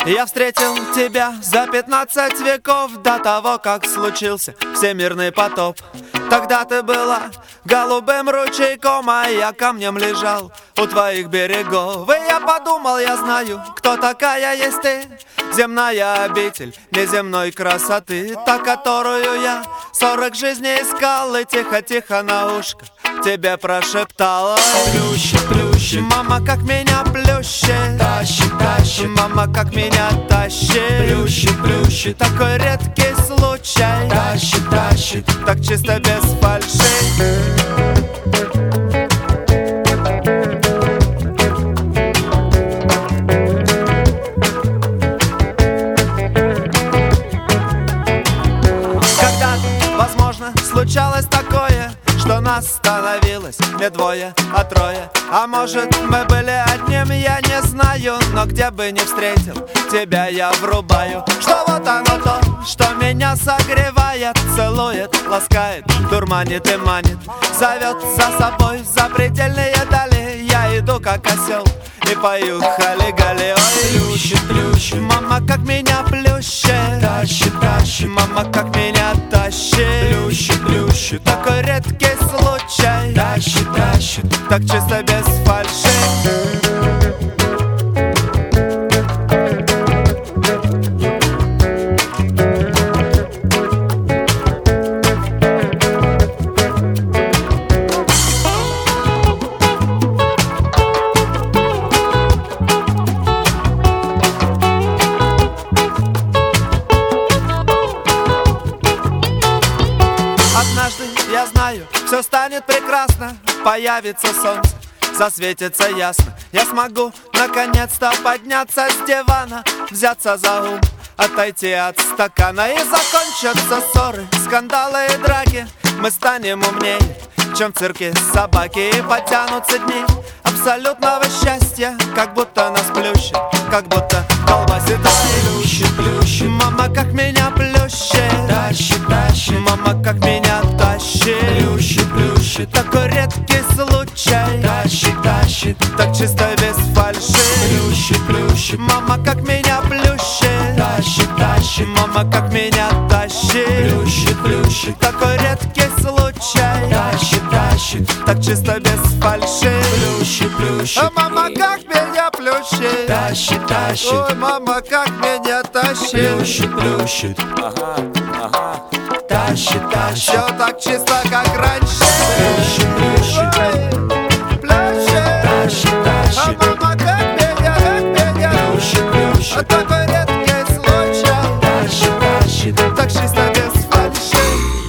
Я встретил тебя за 15 веков до того, как случился всемирный потоп. Тогда ты была голубым ручейком, а я камнем лежал у твоих берегов. И я подумал, я знаю, кто такая есть ты. Земная обитель неземной красоты, та, которую я 40 жизней искал. И тихо-тихо на ушко тебе прошептала: плющит, плющит, мама, как меня плющит, тащит, тащит, мама, как меня тащит, плющит, плющит, такой редкий случай, тащит, тащит, так чисто без фальши. Случалось такое, что нас становилось не двое, а трое. А может, мы были одним, я не знаю. Но где бы ни встретил, тебя я врубаю. Что вот оно то, что меня согревает, целует, ласкает, дурманит и манит, зовет за собой в запредельные дали. Я иду как осел и пою хали-гали. Ой, плющит, плющит, мама, как меня плющит, тащит, тащит, мама, как меня тащит, плющит, плющит, такой редкий случай, тащит, тащит, так чисто без фальши. Однажды, я знаю, все станет прекрасно. Появится солнце, засветится ясно. Я смогу наконец-то подняться с дивана, взяться за ум, отойти от стакана. И закончатся ссоры, скандалы и драки. Мы станем умнее, чем в цирке собаки. И потянутся дни абсолютного счастья, как будто нас плющит, как будто колбасит. плющит, плющит, мама, как меня плющит, тащит, тащит, мама, как меня тащит, плющит, плющит, такой редкий случай, тащит, тащит, так чисто без фальши. плющит, плющит, Мама, как меня плющит, тащит, тащит, мама, как меня тащит, плющит, плющит, такой редкий случай, тащит, тащит, так чисто без фальши. плющит, плющит, А мама, как меня плющит, тащит, тащит, ой, мама, как меня тащит, плющит, плющит, ага, ага. тащит, тащит. Все так чисто, как раньше.